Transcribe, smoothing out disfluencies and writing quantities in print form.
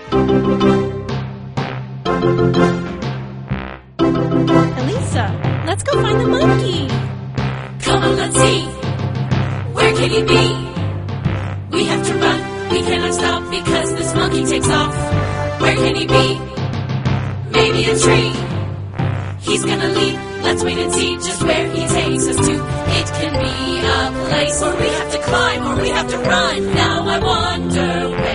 Elisa, let's go find the monkey. Come on, let's see. Where can he be? We have to run. We cannot stop because this monkey takes off. Where can he be? Maybe a tree. He's gonna leap. Let's wait and see just where he takes us to. It can be a place where we have to climb or we have to run. Now I wonder where